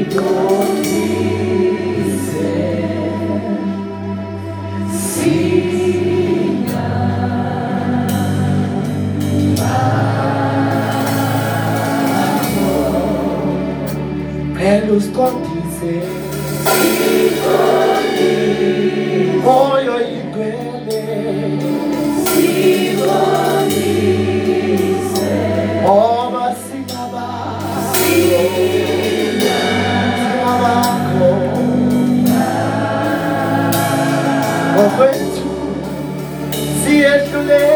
Pelos condice, oyo igwele, oba singabako, okwethu siyedlule.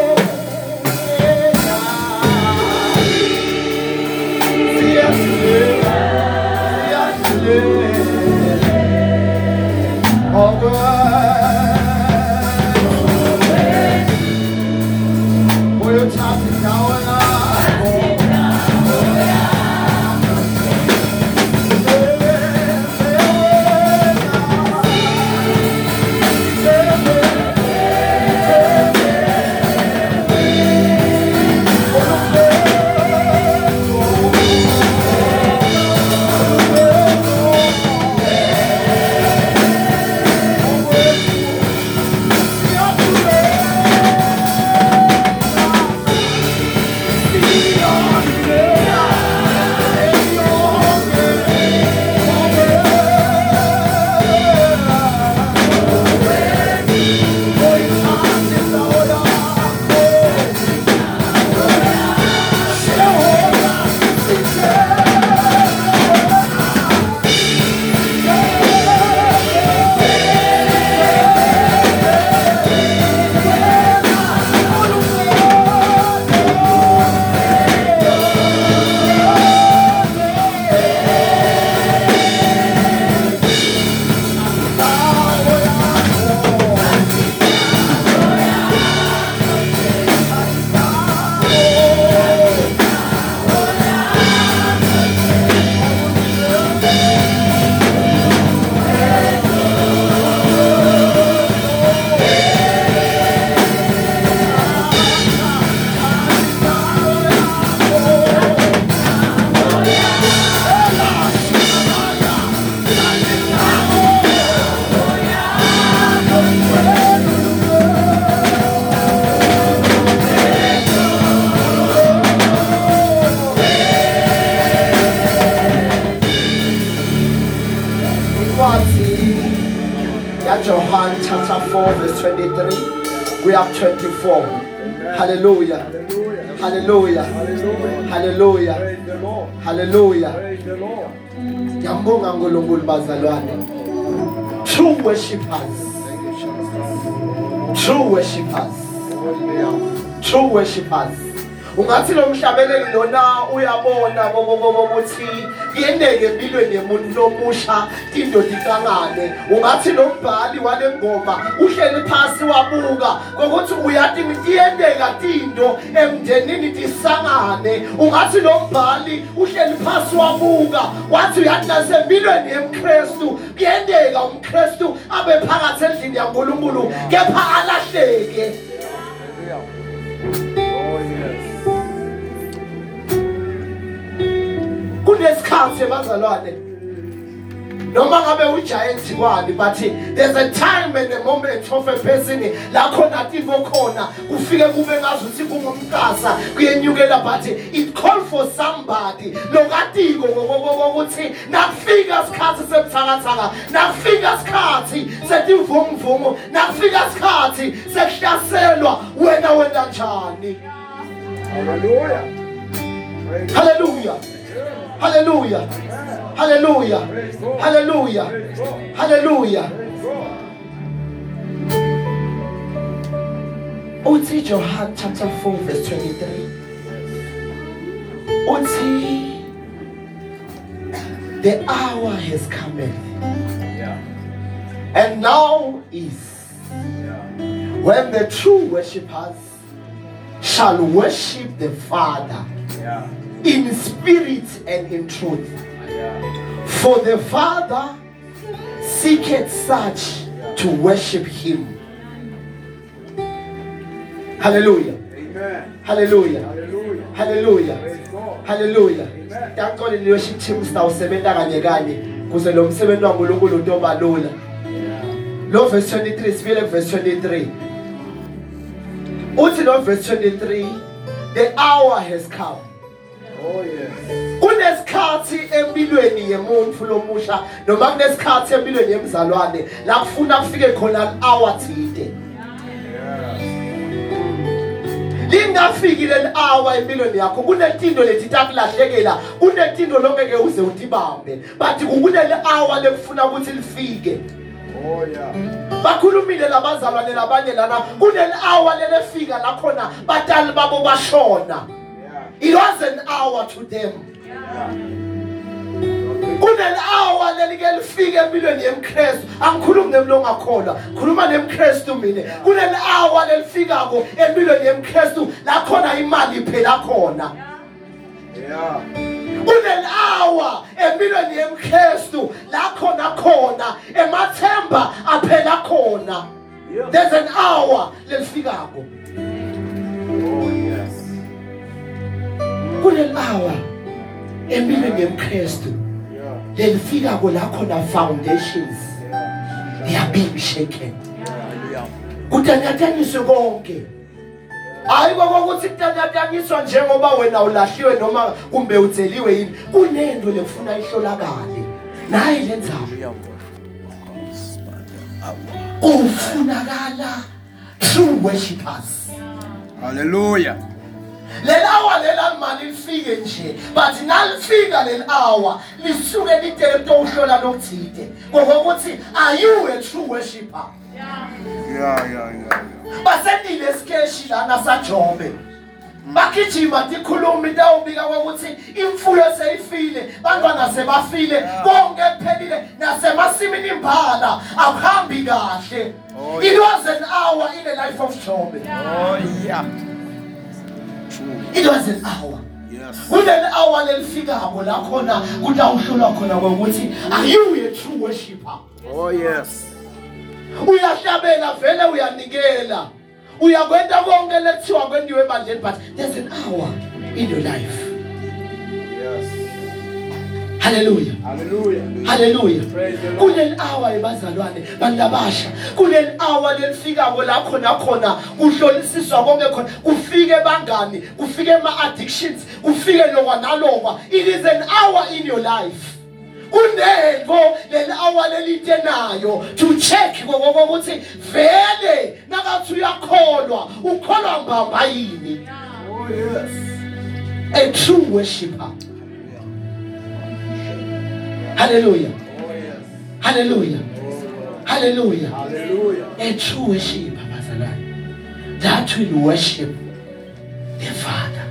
John chapter 4 verse 23. We have 24. Hallelujah. Hallelujah. Hallelujah. Hallelujah. Ngiyambonga uNkulunkulu bazalwane. True worshippers. True worshippers. True worshippers. Ungathi lo mhlabeleli lona uyabona ukuthi yendeke empilweni yemuntu lomusha indoda ihlangane. Ungathi lo mbhali wale ngoma uhleli phansi wabuka ukuthi uyathi ngiyendeka into emndenini tisangane. Ungathi lo mbhali uhleli phansi wabuka wathi uyathi nasempilweni yemKristu kuyendeka umKristu abe phakathi endlini yaNkulunkulu kepha alahleke. Kunesikhathi bazalwane noma ngabe ugiant kwani, but there's a time and a moment of a person la khona tivo khona kufike kube ngazuthi kungumkasa kuyenyukela, but it call for somebody lokatiko ukuthi nakufika isikhathi sebuthakathaka, nakufika isikhathi setivunguvungu, nakufika isikhathi sekuhlaselwa wena njani. Hallelujah. Hallelujah. Hallelujah. Hallelujah. Hallelujah. Hallelujah. Uthi John chapter 4 verse 23. Uthi the hour has come, and now is when the true worshippers shall worship the Father in spirit and in truth. For the Father seeketh such to worship him. Hallelujah. Amen. Hallelujah. Hallelujah. Hallelujah. Thank God in worship team stawusebenza kanye kuze lo msebenzi waNkulunkulu utoba lula. Lo verse 23 sibile verse 23. Uthi lo verse 23, the hour has come. Oh yes. Kunesikhathi empilweni yemuntu lomusha noma kunesikhathi empilweni yemzalwane la kufuna kufike khona hour thide. Lingafiki le hour empilweni yakho kunetindo lethi takulahlekela kunetindo longeke uze utibambe but kunele hour lekufuna ukuthi lifike. Oh yeah. Bakhulumile labazalwane labanye lana kunele hour lelefika la khona batali babo bashona. It was an hour to them. Kunele hour lelike lifike empilweni yemKristu. Angikhulumi nemlungu akholwa, khuluma nemKristu mina. Kunele hour lelifikako empilweni yemKristu la khona imali iphela khona. Yeah. Kunele hour empilweni yemKristu la khona emathemba aphela khona. There's an hour lelifikako. Oh yes. Kunele hour empilweni yemKristu lelifikako la khona foundations they are being shaken. Kutanyaniswe konke. Hayi ukuthi kutanyaniswa njengoba wena ulahliwe noma kumbe utheliwe yini. Kunento lekufuna ihlolakale. Nayi lenzayo. Ufunakala true worshipers. Hallelujah. Hour lela mali lifike nje but nalifika le hour lisuke lidele ukuhlola nokuthide ngokuthi are you a true worshipper? Yeah. Basenile skeshi lana sajobe bagijima tikhuluma into awubika ukuthi imfuyo seyifile bantwana sebafile konke kuphelile nasemasimini imbala akuhambi kahle. It was an hour in the life of Job. Oh yeah. It was an hour. Yes. Kunele hour lelifikako la khona kutawuhlolwa khona ukuthi are you a true worshipper? Oh yes. Uyahlabela vele uyanikela. Uyakwenda konke lekuthiwa kwendiwe ebandleni but there's an hour in your life. Yes. Hallelujah. Hallelujah. Hallelujah. Praise the Lord. Kunele hour ebazalwane bandabasha. Kunele hour lelifikako la khona kuhlolisiswa konke khona kufike bangani kufike ama-addictions kufike lokwa nalokwa. It is an hour in your life. Kunengo leli hour lelitenayo to check ukuthi vele nakathi uyakholwa ukholwa mbamba yini. Oh yes. A true worshipper. Hallelujah. Oh yes. Hallelujah. Hallelujah. Hallelujah. A true worshipper bazalwane that will worship the Father.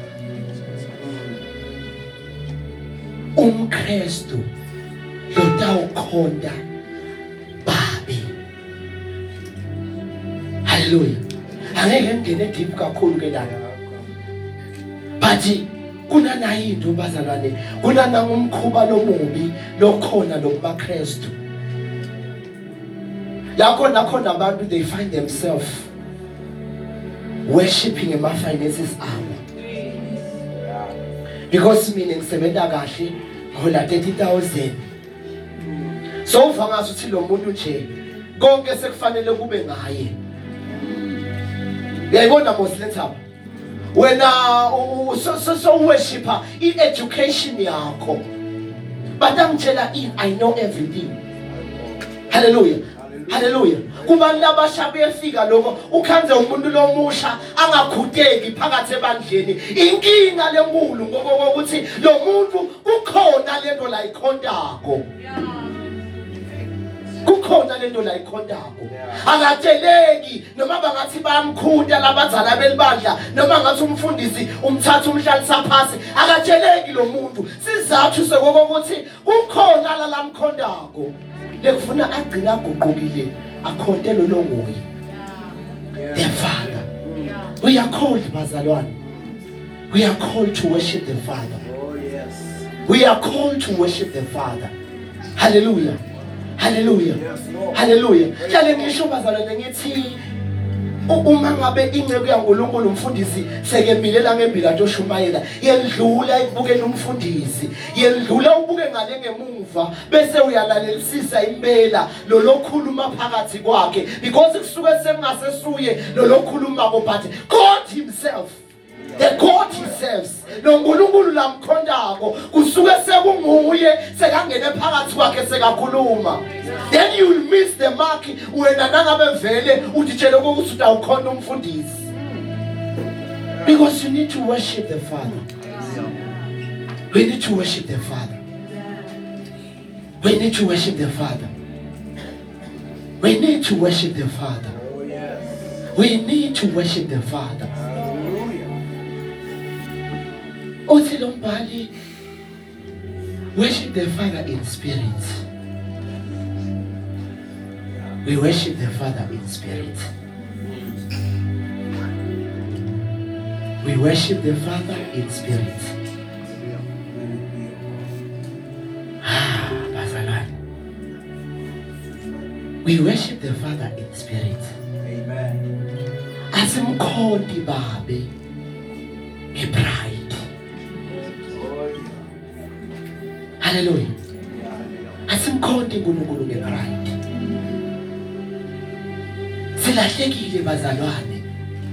UmKristu lotawukhonda babi. Hallelujah. Angeke ngene deep kakhulu ke la. But kunanayo into bazalwane kunana ngumkhuba lomubi lokhona lokumaKristu. La khona abantu they find themselves worshiping ema-finances abo. Because mina ngisebenza kahle ngola 30,000. So uva ngathi lo muntu nje konke sekufanele kube ngaye. Uyayibona Moslethaba? Wena so worshiper i-education yakho. But angitshela I know everything. Hallelujah. Hallelujah. Kubantu abasha befika lokho ukhanze umuntu lomusha angakhuteki phakathi ebandleni. Inkinga lenkulu ngoba ukuthi lo muntu kukhona lento la ikhondako. Kukhona lento la ikhondako. Akatsheleki noma bangathi bayamkhunda labazala belibandla noma ngathi umfundisi umthatha umhlalisa phansi akatsheleki lo muntu. Sizathu sokuthi kukhona la lamkhondako. Lekufuna agcina aguqukile akhontelo longoyi. The Father. We are called bazalwane. We are called to worship the Father. Oh yes. We are called to worship the Father. Hallelujah. Hallelujah. Yes, Lord. Hallelujah. Hlale ngisho bazalwane ngithi uma ngabe inceke yaNkulunkulu umfundisi sekemilela ngembila Joshumayela yendlula ibukela umfundisi yendlula ubuke ngale ngemuva bese uyalalelisisa impela lo lokhuluma phakathi kwakhe because kusuke sengasesuye lo lokhuluma ko but God himself the God himself lo nkulunkulu lamkhondako kusuke sekunguye sekangene phakathi kwakhe sekakhuluma then you will miss the mark wena nangabe vele utitshele ukuthi utawukhona umfundisi because you need to worship the Father. We need to worship the Father. We need to worship the Father. We need to worship the Father. We need to worship the Father. Uthi lo mbhali worship the Father in spirit. We worship the Father in spirit. We worship the Father in spirit. Bazalwane. We worship the Father in spirit. Amen. Asimkhonti babe ngepride. Hallelujah. Asimkhonti uNkulunkulu ngepride. Silahlekile bazalwane.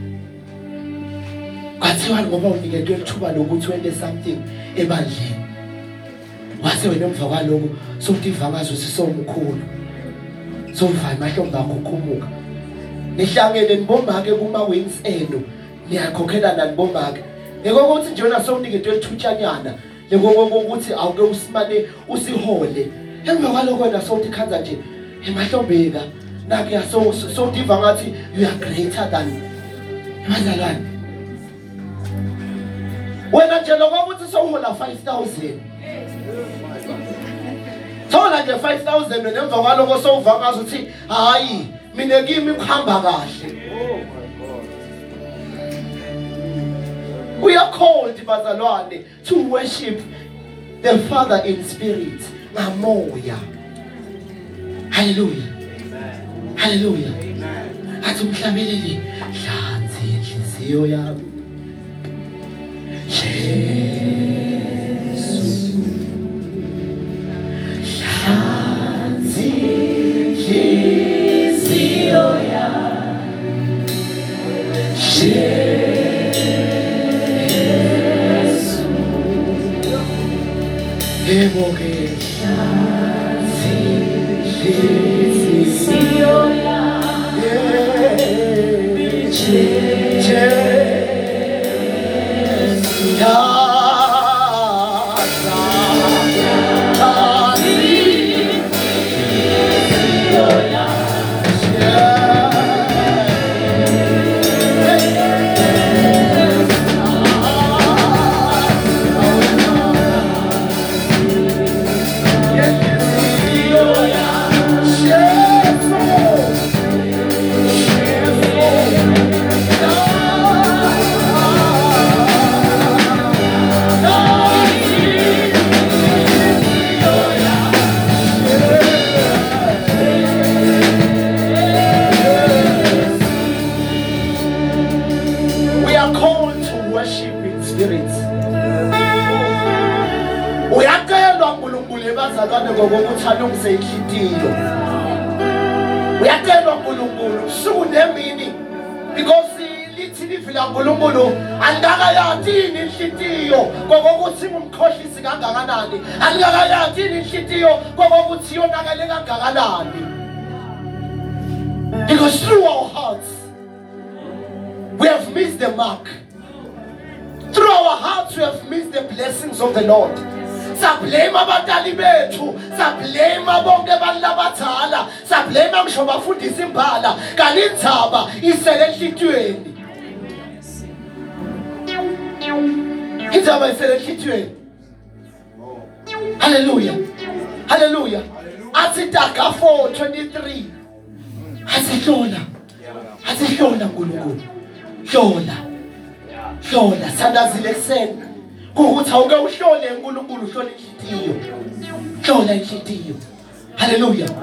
Kwathiwa ngoba uniketwe ithuba lokuthi wende something ebandleni. Wase wena emva kwaloko sokuthi ivakazo sisomkhulu. Sovaya mahlombe akho khumuka. Nihlangene nibomake kuma wings eno. Niyakhokhela nani bomake. Ngokuthi nje wena sowuniketwe ithutshanyana. Ngokuthi awuke usimane usihole. Emva kwaloko wena sowuthi khanza nje emahlombeka. Nakuya so diva ngathi you are greater than bazalwane. Wena nje lokuthi sowuhola 5,000. Thola nje 5,000 wena emva kwaloko sowuva ngazo uthi hayi mina kimi kuhamba kahle. We are called bazalwane to worship the Father in spirit. Ngamoya. Hallelujah. Hallelujah. Athi umhlabeleli hlanzi inhliziyo yami. Jesu. Hlanzi inhliziyo yami. Jesu. Eboke hlanzi inhliziyo ngokuthanda umseyihliziyo. Uyacelwa uNkulunkulu sunemini because lithi livila uNkulunkulu andakayathi inhliziyo ngokuthi umkhohlisi kangakanani andakayathi inhliziyo ngokuthi yonakale kangakanani. Because through our hearts we have missed the mark. Through our hearts we have missed the blessings of the Lord. Sablame abatali bethu, sablame bonke abantu abadala, sablame ngisho bafundisa imbala, kanti indzaba isele enhlitweni. Indzaba isele enhlitweni. Hallelujah. Hallelujah. Asitaka 4:23. Asihlola. Asihlola uNkulunkulu. Hlola sandazile kuseni. Ukuthi awuke uhlole uNkulunkulu uhlole inhliziyo. Hlola inhliziyo. Hallelujah.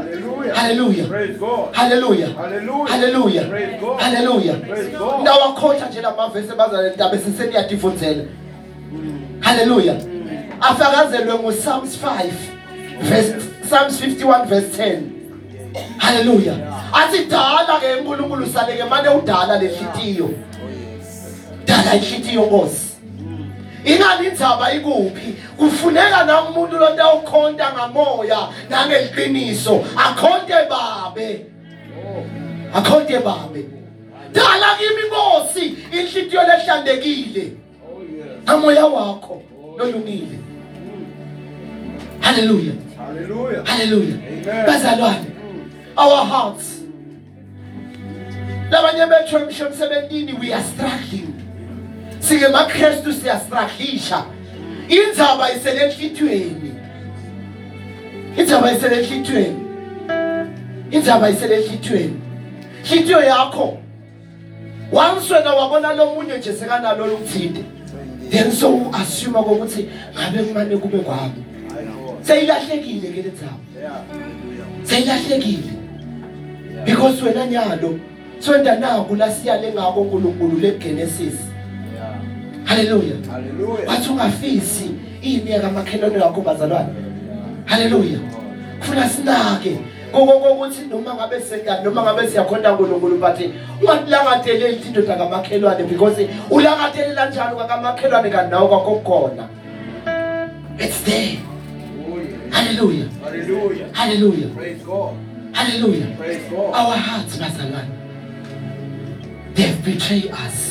Hallelujah. Praise God. Hallelujah. Hallelujah. Hallelujah. Praise God. Hallelujah. Praise God. Ndawakhotha nje lamavesi bazale ndaba seseniyatifundela. Hallelujah. Afakazelwe ngoPsalms 5 verse Psalms 51 verse 10. Hallelujah. Athi dala ke uNkulunkulu saleke manje udala lehlitiyo. Dala ihlitiyo Nkosi. Ingani indzaba ikuphi? Kufuneka na umuntu lo tawukhonta ngamoya nangeliqiniso. Akhonte babe. Akhonte babe. Dala kimi Nkosi inhlitiyo lehlandekile. Amoya wakho lolungile. Hallelujah. Hallelujah. Hallelujah. Amen. Bazalwane. Our hearts. Labanye bethu emsebenzini we are struggling. Sike maKristu siyastrugglisha. Indzaba iselenhlitweni. Indzaba iselenhlitweni. Indzaba iselenhlitweni. Inhlitiyo yakho. Once wena wabona lo munye nje sekanalo ukuthinde. Then so assume ukuthi ngabe kumane kube kwami. Seyilahlekile ke lendaba. Seyilahlekile. Because wena nyalo swenda naku la siyale ngako uNkulunkulu leGenesis. Hallelujah. Hallelujah. Wathi ungafisi iminyaka amakhelwane wakho bazalwane. Hallelujah. Kufuna sinake ukuthi noma ngabe sengani noma ngabe siyakhonda uNkulunkulu but ungalangatheleli into kamakhelwane because ulangathelela njalo kamakhelwane kanawo kwakho khona. It's there. Hallelujah. Hallelujah. Hallelujah. Praise God. Hallelujah. Praise God. Our hearts bazalwane. They've betrayed us.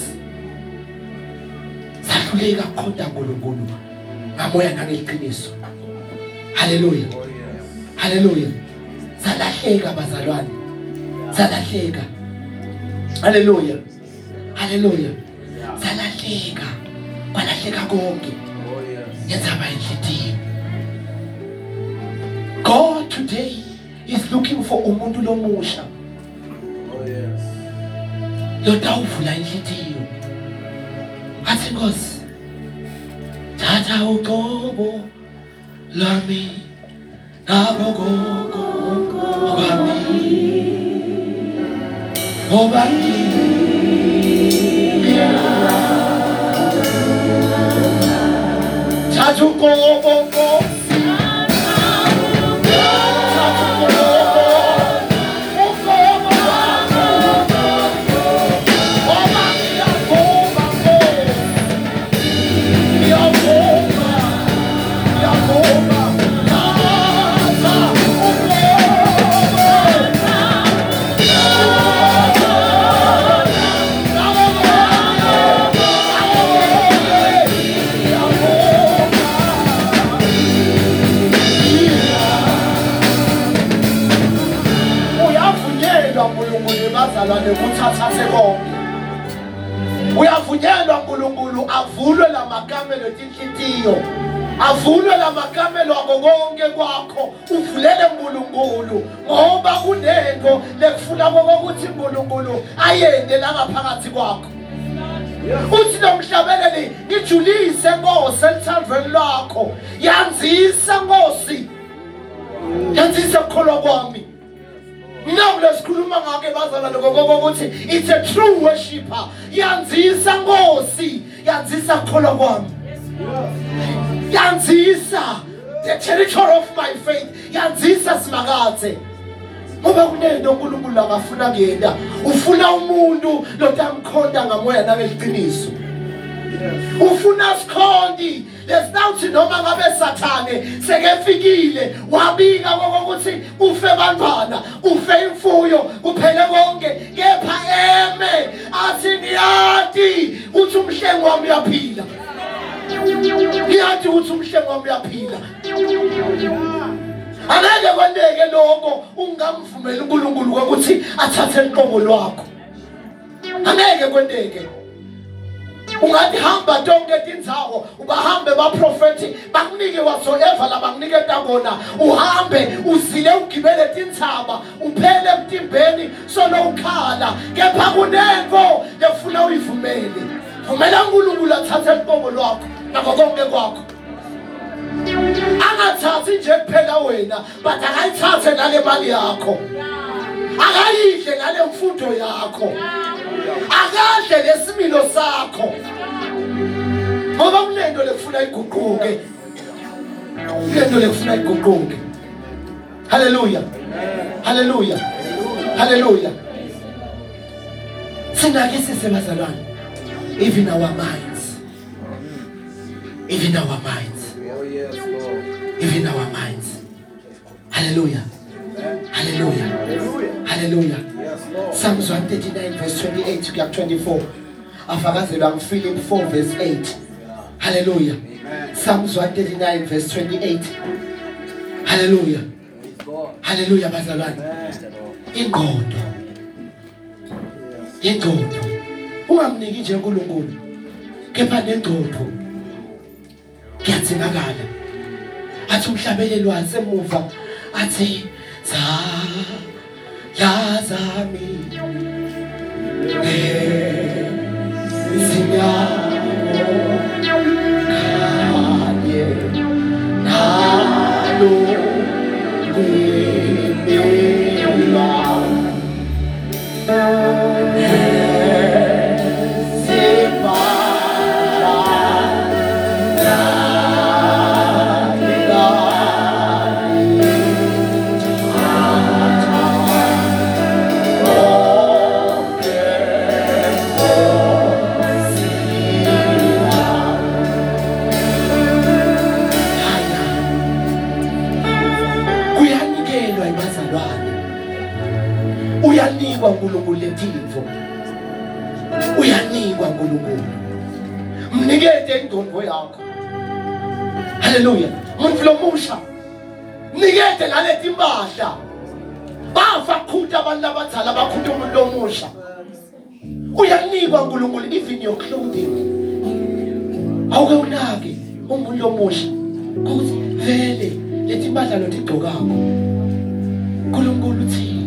Sahluleka khonda uNkulunkulu ngamoya nangeliqiniso. Hallelujah. Oh yes. Hallelujah. Salahleka bazalwane. Salahleka. Hallelujah. Hallelujah. Salahleka. Kwalahleka konke. Oh yes. Yenzaba inhlitiyo. God today is looking for umuntu lomusha. Oh yes. Lotawuvula inhlitiyo. Athi Nkosi, thatha uqobo lami nabogogo kwami. Ngoba thatha uqobo Nkosi. Uyavunyelwa uNkulunkulu avulwe la makamelo tinhlitiyo. Avulwe la makamelo akho konke kwakho. Uvulele uNkulunkulu ngoba kunento lekufuna ukuthi uNkulunkulu ayende la ngaphakathi kwakho. Uthi nomhlabeleli ngijulise Nkosi elithandweni lakho. Yanzisa Nkosi. Yanzisa ukukholwa kwami. Now let's khuluma ngake bazalwane ukuthi it's a true worshipper. Yanzisa Nkosi, yanzisa ukukholwa kwami. Yanzisa the territory of my faith. Yanzisa simakathe. Ngoba kunento uNkulunkulu akafuna kuyenda. Ufuna umuntu lotamkhonda ngamoya nangeliqiniso. Ufuna sikhondi lesawuthi noma ngabe sathane sekefikile wabika ukuthi ufe bantwana ufe imfuyo kuphele konke kepha eme athi ngiyati uthi umhlengi wami uyaphila. Ngiyati uthi umhlengi wami uyaphila. Angeke kwendeke lokho ungamvumela uNkulunkulu ukuthi athathe iqobo lwakho. Angeke kwendeke. Ungathi hamba tonke tindzawo ubahambe baprofeti bakunike whatsoever labakuniketa kona uhambe uzile ugibele tintsaba uphele emtimbeni solo ukhala kepha kunento lefuna uyivumele. Vumela uNkulunkulu athathe iqobo lwakho nako konke kwakho. angathathi nje kuphela wena but akayithathe nale mali yakho akayidle ngale mfundo yakho akadle lesimilo sakho ngoba kunento lekufuna iguquke kunento lekufuna iguquke haleluya haleluya haleluya sinake sisebazalwane even our minds even our minds Oh, yes, Lord. even our minds hallelujah hallelujah Hallelujah. hallelujah Yes, Lord. Psalms 139 verse 28 to 24 afakazelwa Philip 4 verse 8 hallelujah Amen. Psalms 139 verse 28 hallelujah Praise God. hallelujah bazalwane ingqondo ingqondo ungamniki nje uNkulunkulu kepha nengqondo kuyadzingakala athi umhlabeleli wasemuva athi za yazami sinyawo kanye nalo kuyimelwa uyanikwa uNkulunkulu lentipho uyanikwa uNkulunkulu mnikete ingqondo yakho haleluya umuntu lomusha mnikete naleti impahla bafa qhutha abantu abadala baqhutha umuntu lomusha uyanikwa uNkulunkulu even your clothing awuke unake umuntu lomusha ukuthi vele leti impahla lotigqokako uNkulunkulu uthini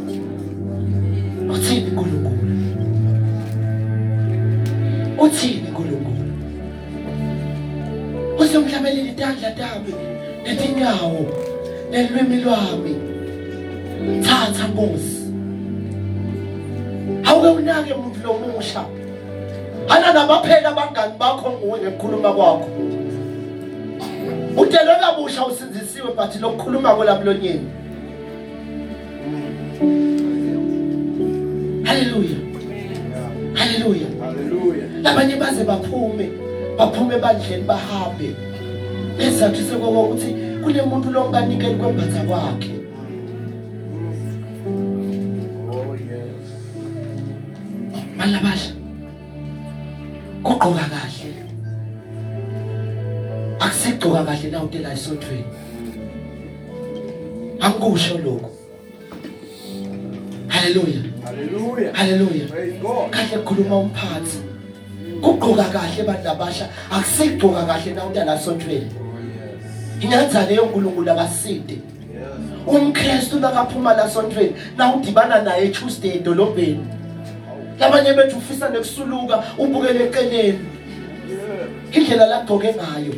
uthini uNkulunkulu uthini uNkulunkulu usomhlabeleli idandla dami netinyawo nelwimi lwami thatha Nkosi awuke unake umuntu lomusha ana nabaphela abangani bakho nguwe ngekhuluma kwakho udelwe kabusha usinzisiwe but lokukhuluma kwelabulonyeni haleluya haleluya Hallelujah. labanye baze baphume bandleni bahambe esathu sekoko ukuthi kunemuntu longanikeli kwembatha kwakhe Oh, yes. malabasha kugqoka kahle akusigqoka kahle na utela isontweni angikusho lokho haleluya Hallelujah. haleluya Praise God. kahle kukhuluma umphathi kugqoka kahle abantu abasha akusigqoka kahle na utela isontweni Oh, yes. inyanzane yoNkulunkulu akaside Yes. umKristu nakaphuma la sontweni na udibana naye Tuesday edolobheni labanye bethu ufisa nekusuluka ubukele eceleni indlela lagcoke ngayo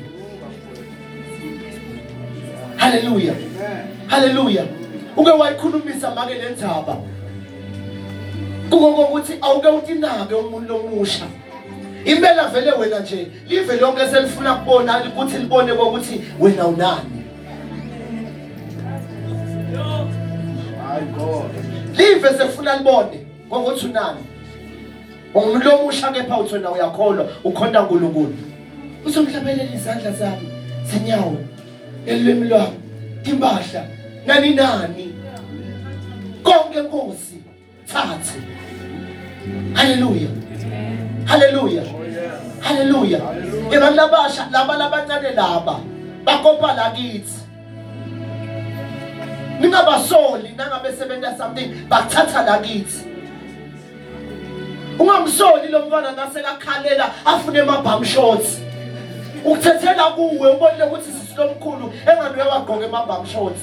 haleluya Amen. haleluya uke wayikhulumisa make lendzaba kuko ukuthi awuke utinabe umuntu lomusha impela vele wena nje live lonke selifuna kubona ukuthi libone ukuthi wena unani My God. live selifuna libone ngokuthi unani umuntu lomusha kepha uthi wena uyakholwa ukhonda uNkulunkulu usomhlabeleli izandla zami zinyawo elwimi lwami impahla nani konke Nkosi thathe haleluya haleluya Oh, yes. haleluya abantu abasha laba labancane laba bakopa lakithi ningabasoli nangabe sebenza something bathatha lakithi ungamsoli lo mfana nasekakhalela afune amabham shots ukuthethela kuwe ubone ukuthi sisilomkhulu enganuye wagqoka amabham shots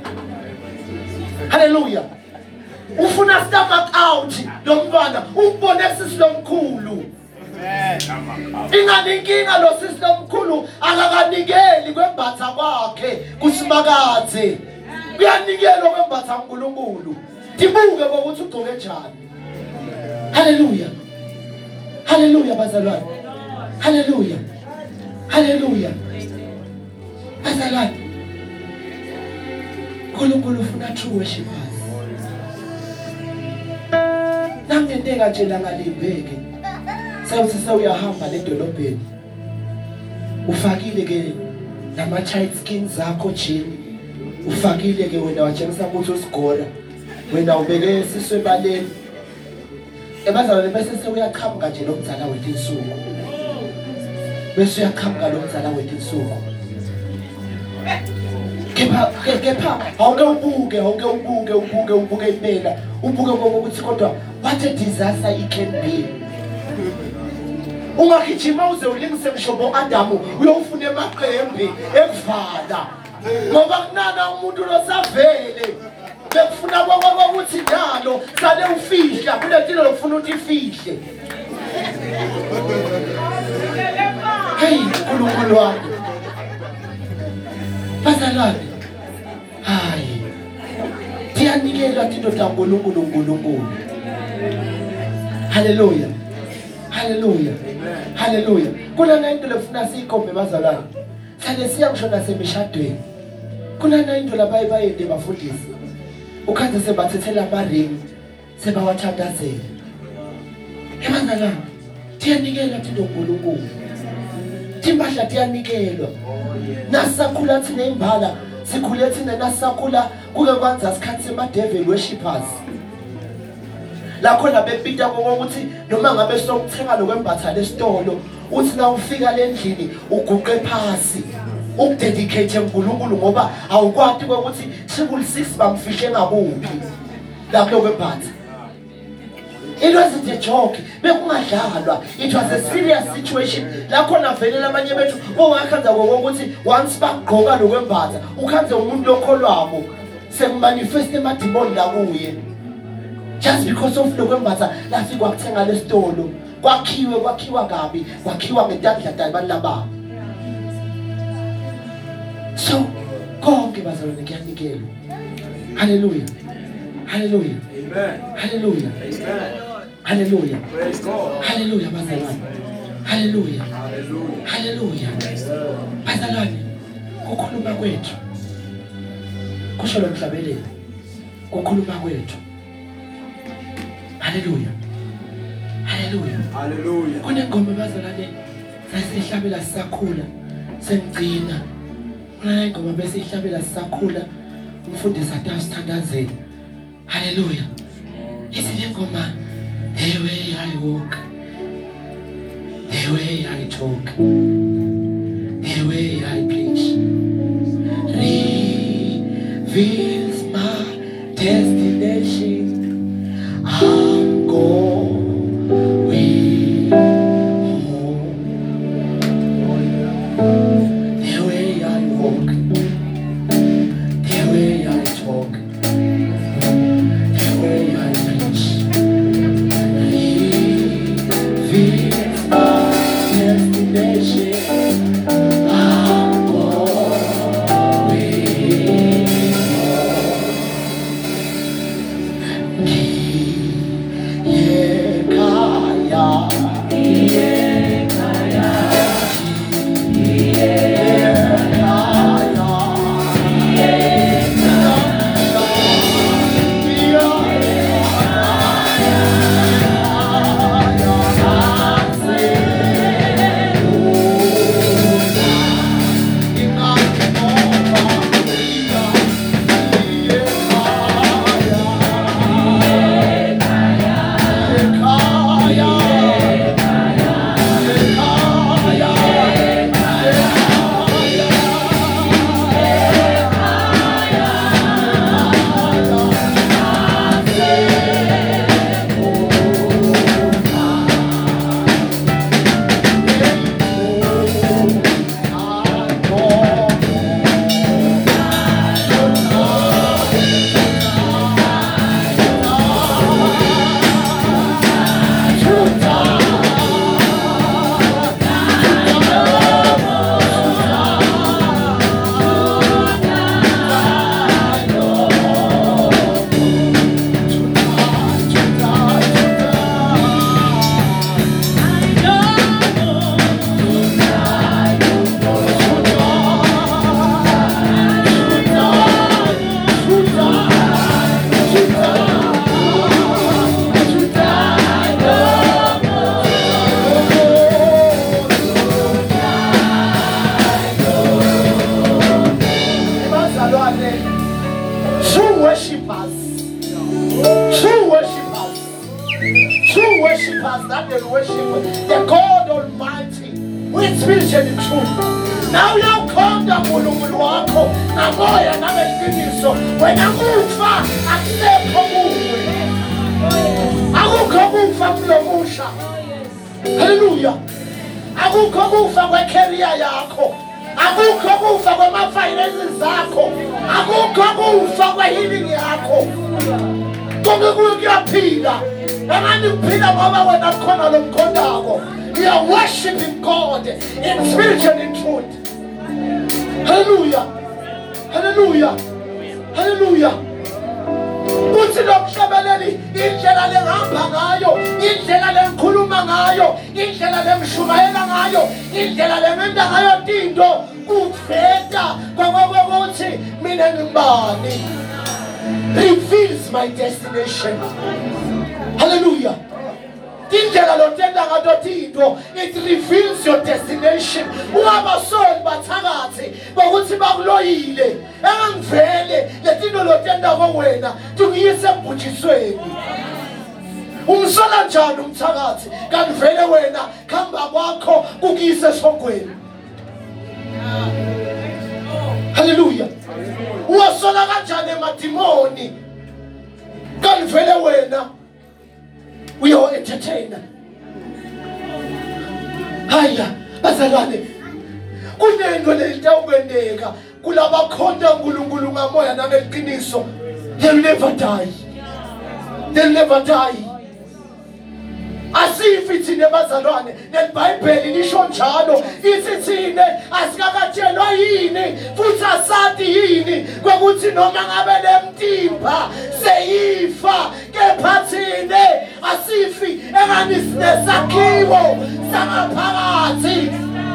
haleluya ufuna stomach out lo mfana ubone sisilomkhulu ingani inkinga lo sisi omkhulu akakanikeli kwembatha kwakhe kusimakadze kuyanikelwa kwembatha uNkulunkulu tibuke ukuthi ugcoke njani. Haleluya, haleluya bazalwane, haleluya, haleluya bazalwane. uNkulunkulu ufuna true worshipers. Nangenteka nje langalimbeke sawuthi sawuyahamba ledolobheni ufakile ke nama tight skins zakho jini, ufakile ke wena watshengisa ukuthi usigora, wena ubeke siswe baleni ebazalwane, bese sewuyaqhamuka nje nomzala wethu insuku, bese uyaqhamuka nomzala wethu insuku. Kepha awuke ubuke impela, ubuke ngokuthi kodwa what a disaster it can be. Ungagijima uze ulingise mshobo Adamu uyofuna emaqembe ekuvala ngoba kunana umuntu losavele bekufuna ukuthi njalo sale ufihla kulentilo lokufuna ukuthi ifihle. Hey uNkulunkulu wami bazalwane, hayi tiyanikela tindoda uNkulunkulu. Haleluya, haleluya, haleluya. Kuna into lefuna siyikombe bazalwane, sale siyakusho nasemishadweni. Kuna into lapha bayende bafundisi ukhanze sebathethela amaring sebawathandazela. Ebazalwane tiyanikela tindoda uNkulunkulu, timpahla tiyanikelwa. Nasakhula thina imbala sikhule thina nasakhula kuke kwanza isikhathi sema-devil worshippers la khona bepita ngokuthi noma ngabe sokuthenga lokwembatha lesitolo uthi na ufika lendlini uguqe phasi ukudedicate uNkulunkulu ngoba awukwati ukuthi sikul6 bamfihle ngakuphi la lokwembatha. It wasn't a joke. Bekungadlalwa. It was a serious situation. La khona vele abanye bethu owakhanza ngokuthi once bagqoka lokwembatha ukhanze umuntu lokholwabo semanifest emadimoni la kuye. Just because of lokwembatha lafika ukuthenga lesitolo. Kwakhiwa kabi, kwakhiwa ngedandla abantu laba. So konke bazalwane kuyanikelwa. Hallelujah. Hallelujah. Amen. Hallelujah. Amen. Hallelujah. Praise God. Hallelujah bazalwane. Hallelujah. Hallelujah. Hallelujah. Bazalwane, kukhuluma kwethu kusho lo mhlabeleli, kukhuluma kwethu. Hallelujah. Hallelujah. Hallelujah. Kunengoma bazalwane sasihlabela sisakhula sengcina. Kunengoma bese ihlabela sisakhula umfundisi atasithandazela. Hallelujah. Ithi ngoma, the way I walk, the way I talk, the way I preach reveals my destination. I'm going home. The way I walk, the way I talk, the way I preach reveals my destination. I'm worshippers. True worshippers. True worshippers that they worship the God Almighty with spirit and truth. Now uyakhonda uNkulunkulu wakho namoya nangeqiniso. Wena kufa akusekho kuwe. Akukho kufa kulomusha. Hallelujah. Akukho kufa kwecareer yakho. Akukho kufa kwama-finances zakho. Akukho kufa kwe-healing yakho. Konke kuyaphila. Engani kuphila ngoba wena khona lo mkhondako. You are worshiping God in spirit and in truth. Hallelujah. Hallelujah. Hallelujah. Uthi lo mhlabeleli indlela lengihamba ngayo, indlela lengikhuluma ngayo, indlela lengishumayela ngayo, indlela lengenza ngayo into kuveta kokuthi mina ngibani. Reveals my destination. Hallelujah. Indlela lotenda ngayo into, it reveals your destination. Ungabasoli bathakathi bokuthi bakuloyile. Engangivele letinto lotenda kwena tukuyise embujisweni. Umsola njani umthakathi kanti vele wena khamba kwakho kukuyise esogweni. Hallelujah. Uwasola kanjani emadimoni kanti vele wena we are entertainer. Haya, bazalwane. Kunento lelitawukwendeka kulabakhonda uNkulunkulu ngamoya nangeqiniso. They'll never die. They'll never die. Asifi thina bazalwane, neBhayibheli lisho njalo. Ithi thina asikakatshelwa yini futhi asathi yini kwekuthi noma ngabe lemtimba seyifa kepha thina asifi engani sinesakhiwo sangaphakathi.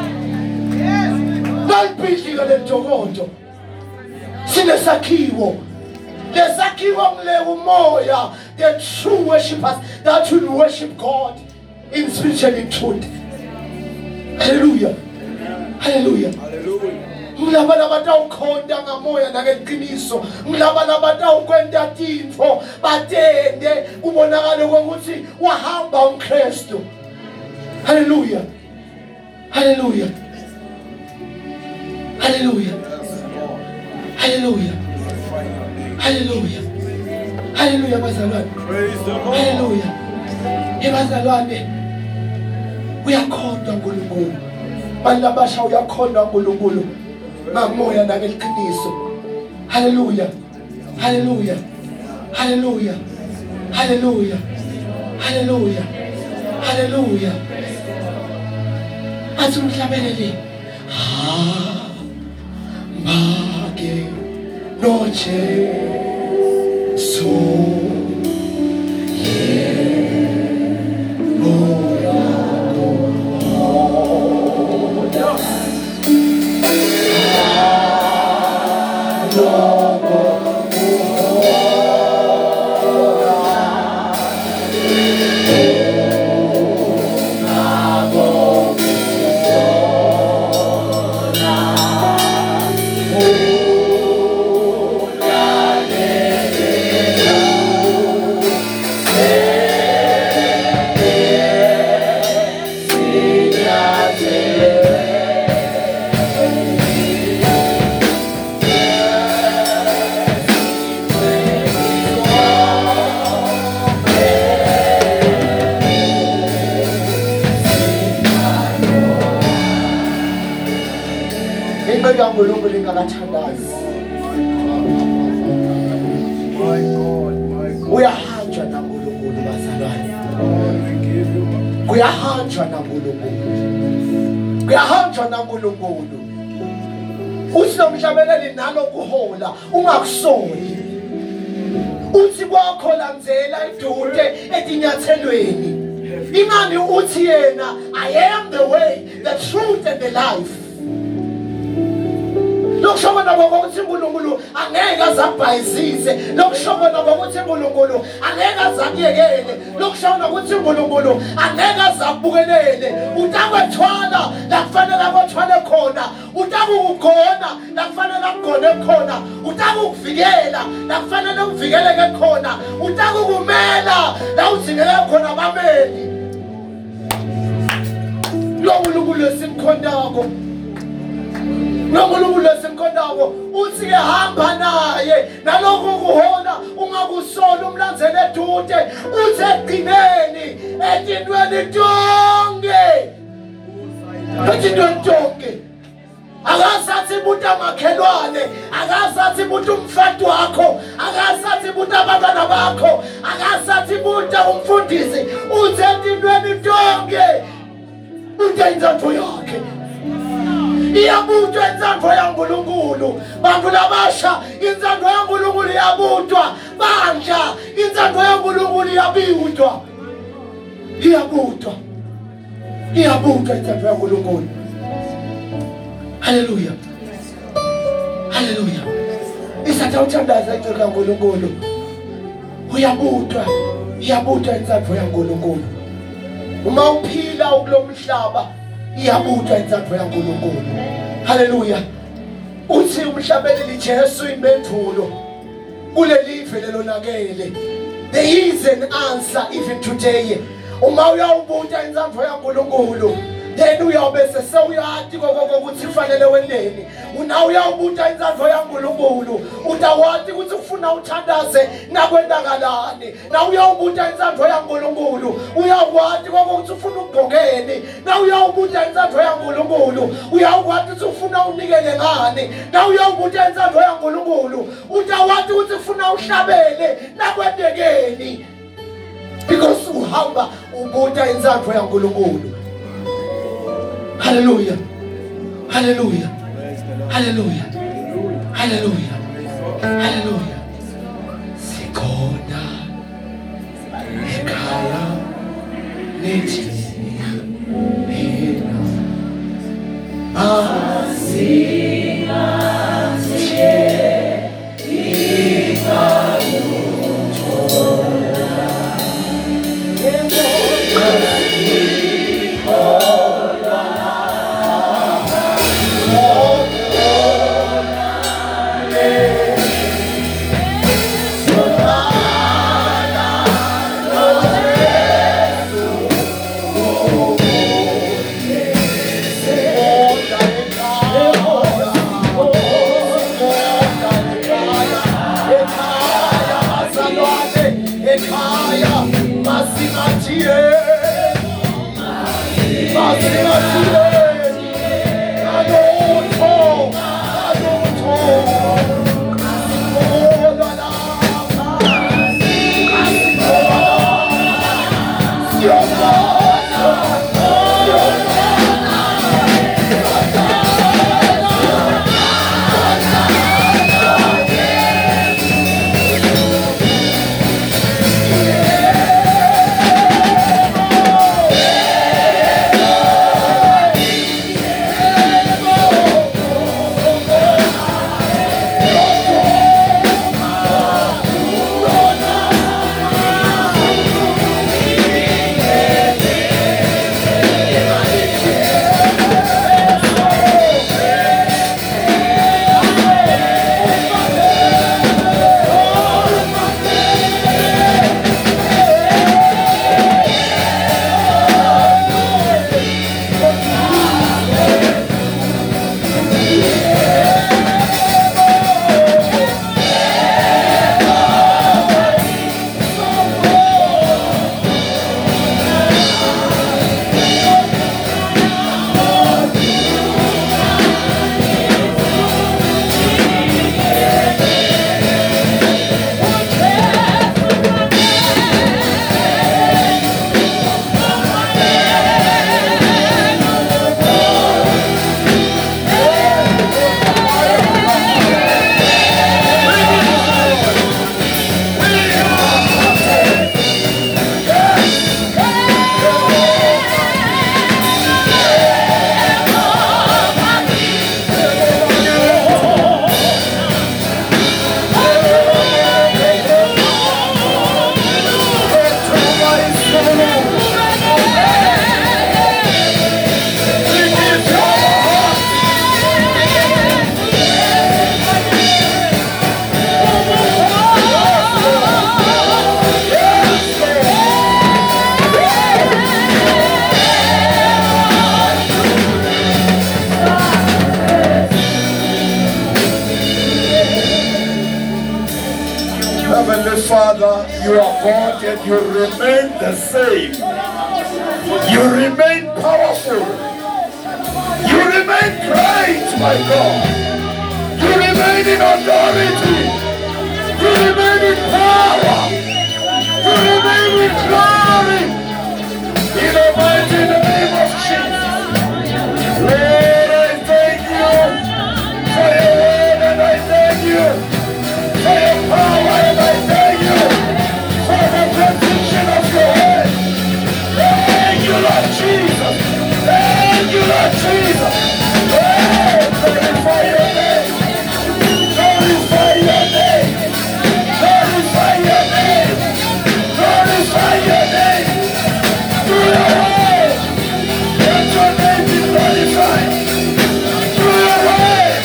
Nalibhidlika lentokoto. Sinesakhiwo. Lesakhiwo ngile umoya. The true worshippers that will worship God in spirit and in truth. Hallelujah. Hallelujah. Ngilaba nabatawukhonda ngamoya nangeqiniso. Ngilaba nabatawukwenda tintfo batende kubonakala ukuthi wahamba uKristu. Hallelujah. Hallelujah. Hallelujah. Hallelujah. Hallelujah. Hallelujah, bazalwane. Praise the Lord. Hallelujah. Bazalwane, uyakhonda uNkulunkulu. Bantu abasha uyakhonda uNkulunkulu ngamoya nangeqiniso. Hallelujah. Hallelujah. Hallelujah. Hallelujah. Hallelujah. Hallelujah. Athi umhlabeleli. Mage noche so uyahanjwa naNkulunkulu bazalwane. Kuyahanjwa naNkulunkulu. Kuyahanjwa naNkulunkulu. Uthi nomhlabeleli nalo kuhola ungakusoli. Uthi kwakho landzela idude etinyathelweni. Imani uthi yena I am the way, the truth and the life. lokushobona kokuthi uNkulunkulu angeke azabhayisise, lokushobona kokuthi uNkulunkulu angeke azakuyekele, lokushobona ukuthi uNkulunkulu angeke azakubukelele. Utakwethwala la kufanele akwethwale khona, utakugona la kufanele akugone khona, utakuvikela la kufanele uvikeleke khona, utakumela la uzingeke khona abameli. Lo uNkulunkulu esimkhondako, lo uNkulunkulu esimkhondako uthi ke hamba naye nalokho kuhona ungakusola umlandzele eduze, uthi egcineni etintweni tonke, etintweni tonke. Akasathi buta makhelwane, akasathi buta umfati wakho, akasathi buta abantwana bakho, akasathi buta umfundisi, uthi etintweni tonke uthi inzathu yakhe. Iyabutwa inzathu yaNkulunkulu. Bantu labasha, inzathu yaNkulunkulu iyabutwa. Bandla, inzathu yaNkulunkulu iyabutwa. Iyabutwa. Iyabutwa inzathu yaNkulunkulu. Hallelujah. Hallelujah. Isatha uthandaza icebo kaNkulunkulu. Uyabutwa. Iyabutwa inzathu yaNkulunkulu. Uma uphila kulomhlaba iyabutwa inzathu yaNkulunkulu. Hallelujah. Uthi umhlabeleli Jesu impendulo kuleli live lelonakele. There is an answer even today. Uma uyawubuta inzathu yaNkulunkulu, then uyabe sesewuyathi ukuthi kufanele weneni. Una uyawubuta inzathu yaNkulunkulu, utawathi ukuthi ufuna uthandaze nakwendakalani. Na uyawubuta inzathu yaNkulunkulu, uyakwathi ukuthi ufuna ukugqokeni. Na uyawubuta inzathu yaNkulunkulu, uyakwathi ukuthi ufuna unikele ngani. Na uyawubuta inzathu yaNkulunkulu, utawathi ukuthi ufuna uhlabele nakwendekeni. Because uhamba ubuta inzathu yaNkulunkulu. Hallelujah. Hallelujah. Hallelujah. Hallelujah. Hallelujah. Sikhona ekhaya lethi mina Father, you are God and you remain the same. You remain powerful. You remain great, my God. You remain in authority. You remain in power. You remain in glory. In the mighty name of Jesus. Lord, I thank you for your word, and I thank you for your power, and I thank you for the protection of your head. Thank you, Lord Jesus. Thank you, Lord Jesus. Oh, glorify your name. Glorify your name. Glorify your name. Glorify your name. Through your word. Let your name be glorified. Through your word.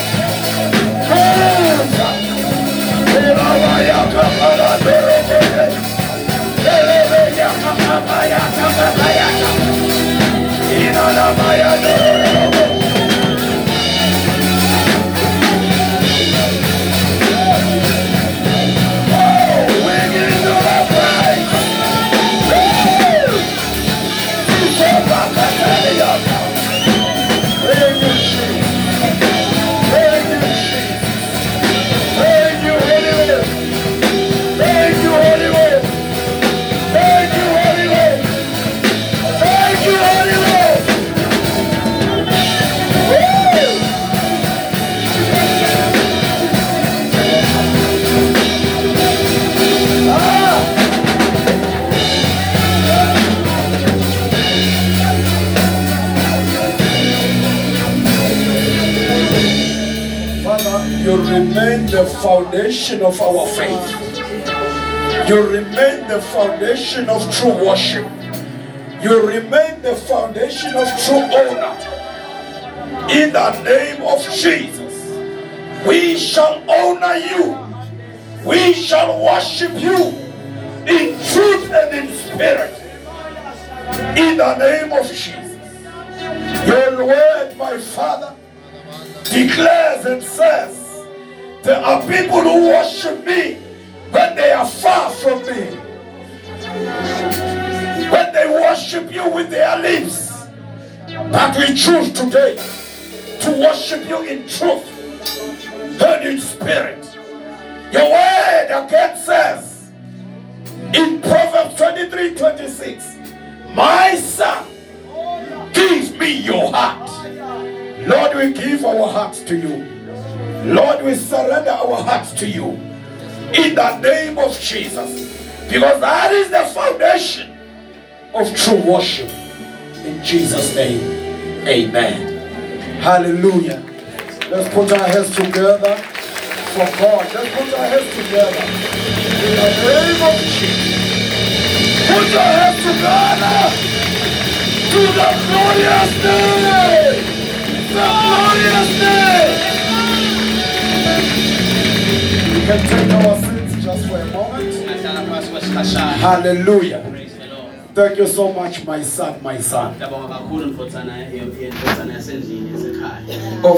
You remain the foundation of our faith. You remain the foundation of true worship. You remain the foundation of true honor. In the name of Jesus, we shall honor you. We shall worship you in truth and in spirit. In the name of Jesus. Your word, my Father, declares and says, there are people who worship me when they are far from me. When they worship you with their lips. But we choose today to worship you in truth and in spirit. Your word again says in Proverbs 23:26, my son, give me your heart. Lord, we give our hearts to you. Lord, we surrender our hearts to you in the name of Jesus, because that is the foundation of true worship. In Jesus' name, amen. Hallelujah. Let's put our hands together for God. Let's put our hands together in the name of Jesus. Put your hands together to the glorious name. The glorious name. We can take our seats just for a moment. Hallelujah. Thank you so much, my son, my son.